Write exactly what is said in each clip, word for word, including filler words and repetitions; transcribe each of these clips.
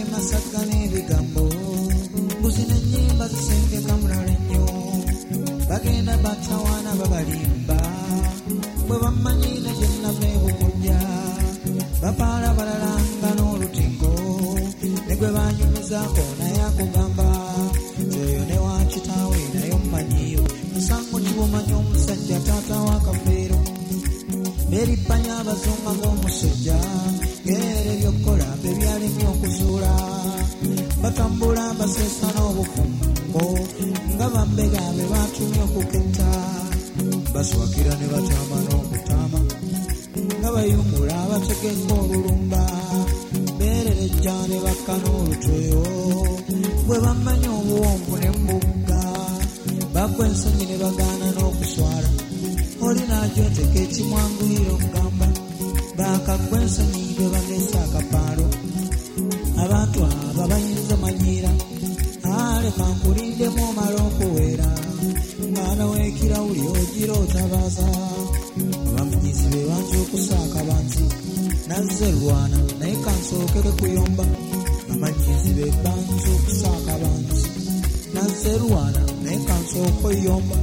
Masaka n'ebigambo mbuzi n'ennyimba zisengeka mulala ennyo bagenda batawaana babalimba bwe bamanyine gye nnava ebukujja bapaala balala nga n'olutingo ne gwe banyumizaako naye akugamba oyo ne wa kitaawe naye omumanyiyo musango kibumanyi omusajja taata wa Kafeero erippanya abazunga ng'omusujja ng'era ebyokkola bye byalemye okuzuula batambula baseesa n'obufumbo nga bambega be batumye okuketta baswakira ne bataama n'okutaama nga bayungula abategeka olulumba beererejja ne bakka n'olutweyo bwe bamanya obuwonvu ne mbugga bakwa ensonyi ne bagaana n'okuswala oli n'agyoteka ekimwanguyira omugamba baakagwa ensonyi be bageesa akapaalo abantu aba bayinza manyiira aleka nkulindemu omala okuweera mwana w'ekirawuli ogira otabaaza abamanyizi be bangi okusaaka banzi nazze lwana naye kansookere kuyomba amanyizi be bangi okusaaka banzi nazze lwana naye kansooka oyomba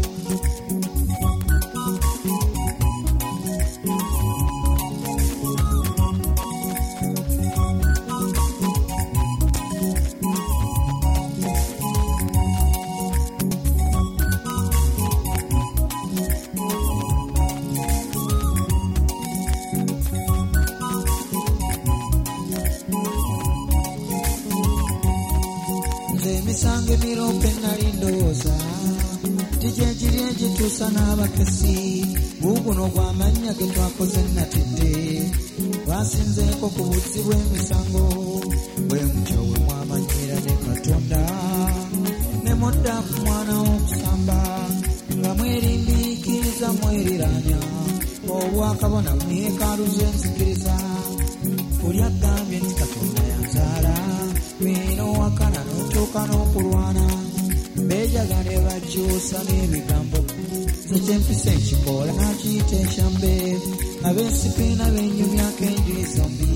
emisango emirombe nali ndowooza gigegiri egituusa n'abakesi buguno gw'amannya ge twakoze natidde twasinzeeko ku buzzi bw'emisango bwe mutyo bwe mwamanyira ne Katonda ne mudda ku mwana w'okusamba nga mwerindiikiriza mweriranya obwakabona mu yeekaalu z'enzikiriza oli agambye nti Katonda yanzaala wino wakana n'otuuka n'okulwana beejagane bakyusa n'ebigambo zekyempisa ekikoola n'akiyita ekyambe abeesipiina b'ennyumyako enjuyi zombi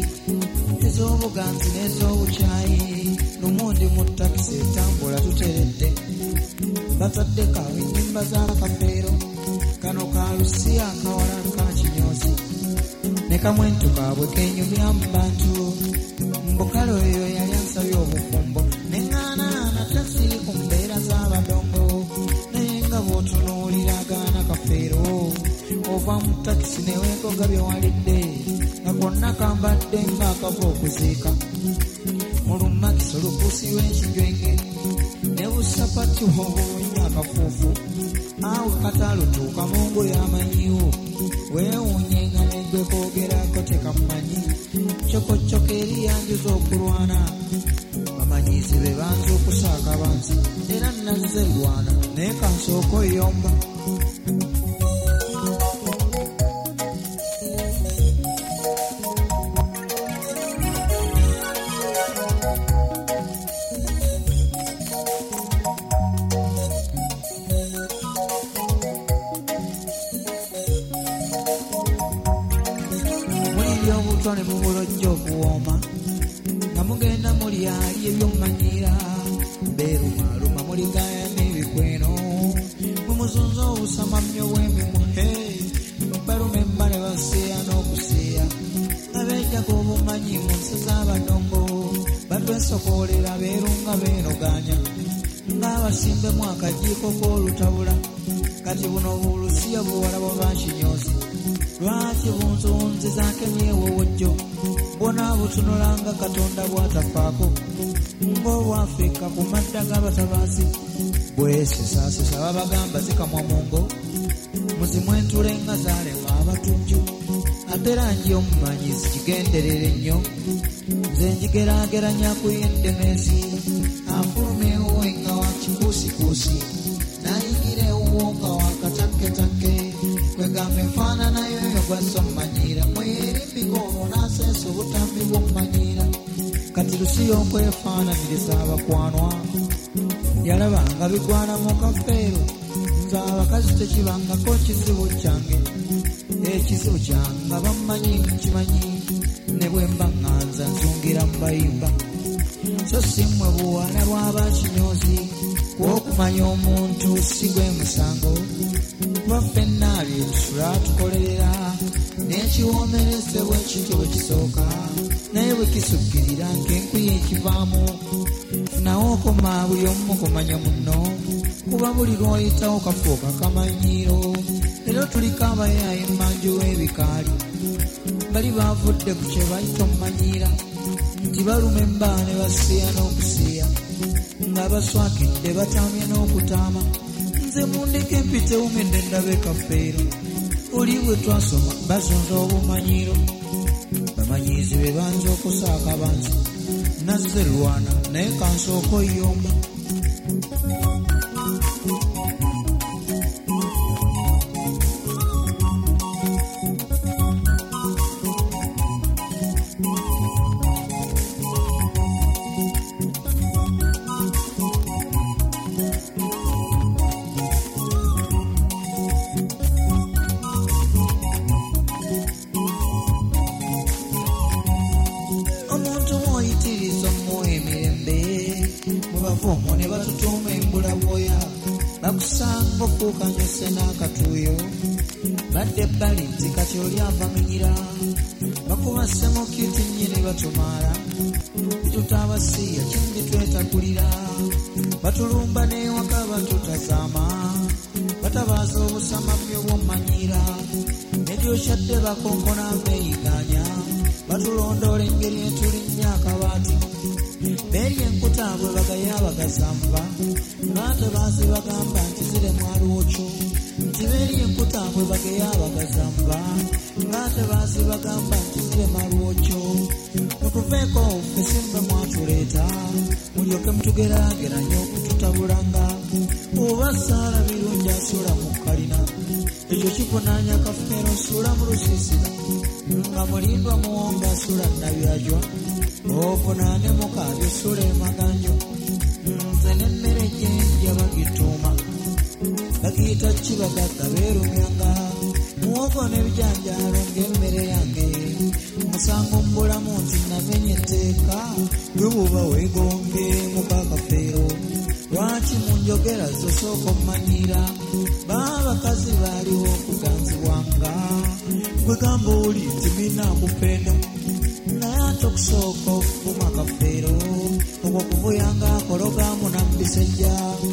ez'obuganzi n'ez'obukyayi lumundi mu takisi etambula tuteredde bataddeko awo ennyimba za Kafeero kano ka Lusiya akawala ka Kinyozi ne kamwentu kaabwe kenyumya mu bantu mbukalo eyo yali ansabye obufumbo neŋŋaanaana tasiri ku mbeera z'abadongo naye nga bw'otunuulira agaana Kafeero ova mu takisi neweegoga bye walidde nga konna kambadde ng'akava okuziika mu lumakisi olukuusi lw'ekijwenge ne busapati obulungi akafuufu awo katalutuuka mu ngoye amanyiwo weewuunyenga negwe koogerako tekamumanyi kyokocyoka eri yanjuza okulwana bamanyizi be banza okusaaka banzi era nazze lwana naye kansooka oyomba ne mubulojja okuwooma nga mugenda muli ali ebyomumanyira beerumaluma muligaya n'ebikweno mumuzunza obusamamyo bw'emimuhe balume embale baseeya n'okuseeya abeejjaga obumanyi mu nsi z'abadongo batwesokoolera beerunga beenoganya ng'abasimbemu akajiiko k'olutabula kati buno Bulusiya buwala bwa Bankinyozi lwaki bunzunzizaakemyewo wojjo bwona butunulanga Katonda bwatafaako ng'Obwafrika ku madda g'abatabaazi bwesesaasesa babagamba zikamwa mu ngo muzimu entule nga zaalema abatunju ate rangi omumanyi zikigenderere nnyo nze njigeraageranya ku y'endemeezi afuluma ewuwe nga wa kikuusikuusi nayigira ewuwo nga wa katakketakke kwegamba enfaananayo eyo gwazza omumanyira mwerimbika olwo n'aseesa obutambi bw'omumanyira kati Lusiya okwefaananyiriza abakwanwa yalaba nga bigwana mu Kafeero nze abakazi tekibangako kizibu kyange ekizibu kyange bamumanyi nkimanyi ne bwe mba ŋŋanza nzungira mu bayimba so simwe buwala bw'abakinyozi kw'okumanya omuntu si gwe musango kuba ffenna byetusula tukolerera n'ekiwoomerezebwa ekityo bwe kisooka naye bwe kisukkirira nk'enkuye ekivaamu nawe okoma buli omu kumanya munno kuba buli lw'oyitawo kafuuka kamanyiiro leero tuliko abayaayi emmanju w'ebikaali bali baavudde ku kye bayita omumanyiira nti baluma embaa ne basiya n'okusiya nga baswakidde batamya n'okutaama nze mundeke mpite umende ndabe kafeero oli bwe twasoma bazonza obumanyiiro bamanyiizi be banza okusaaka banzi nazze lwana naye kansooka oyomba ne batutuuma embula bwoya bakusanga okuukanyuse n'akatuuyo badde ebbali nti kati oli avaminyira bakuba semokiti nnyini batumaala tutaabasiya kindi twetagulira batulumba n'ewaka batutazaama batabaaza obusama by'obwomanyiira netyokadde bakonkona beeyiganya batulondoola engeri etulinnya akabaati beeri enkutaabwe bagaya bagazamba ng'ate baasi bagamba nti zire mwalwokyo nti beeri enkutaabwe bagaya bagazamba ng'ate baasi bagamba nti zire malwokyo mutuveeko ffe mwatuleeta mulyoke mutugeraageranya okututabulanga oba saala birungi asuula mu kalina ekyo kivunaanya kafeero suula mu lusiisira nga mulindwa muwonga asuula nabyajwa ovunaane mukaabyo suula emaganjo nze n'emmere gyenja bagituuma bagiyita kibagagga beerumyanga muwogo n'ebijanjaalo ng'emmere yange musango mbulamu nti namenye etteeka gwe buba weegonge mukakafeero lwaki munjogera zosooka omumanyiira baabakazi baaliwo okuganzibwanga gwe gamba oli nti minaakupenda naye ate okusooka okuvuma kafeero okwo kuvuyanga akologaamu nambisejja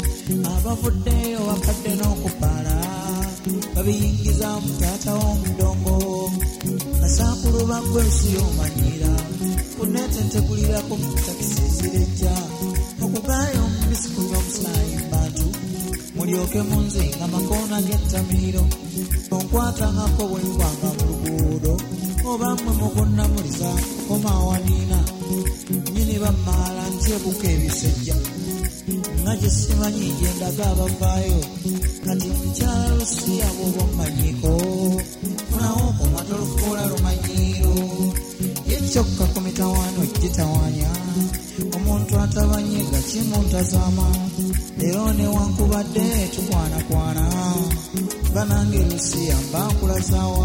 abavuddeyo bakadde n'okupaala babiyingiza mu taata w'omudongo kasaakulu baggwe si omanyiira kuneetentegulirako mu takisi zirejja okugaaya omubisi kunywa omusaayi mbantu mulyoke munzinga makoona g'ettamiiro onkwatangako bwe nkwanga mu luguudo oba mmwe mukunnamuliza okomawaniina nnyini bammaala ntyebuka ebisejja nga gye simanyi gyendaga abavaayo kati mukyala lusiya bw'oba omumanyiiko funawo okoma tolufuula lumanyiiro yekyokka ku mitawaano gitawaanya omuntu atabanyiga kimuntazaama leero newankubadde tukwanakwana banange lusiya mbakulazaawa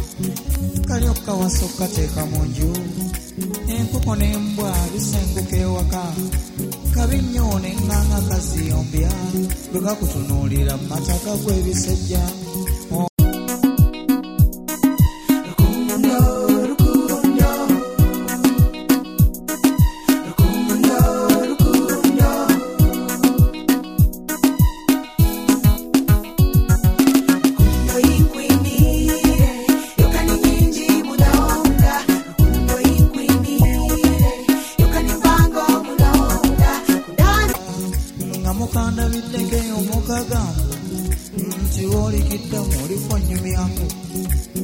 kalyokka wasokka teeka mu nju enkoko n'embwa bisenguka ewaka kabi nnyo n'eŋŋanga kaziyombya bwe gakutunuulira mu mataka gw'ebisejja mukanda biddeke omukagamu nti wolikiddamu olifonyumyamu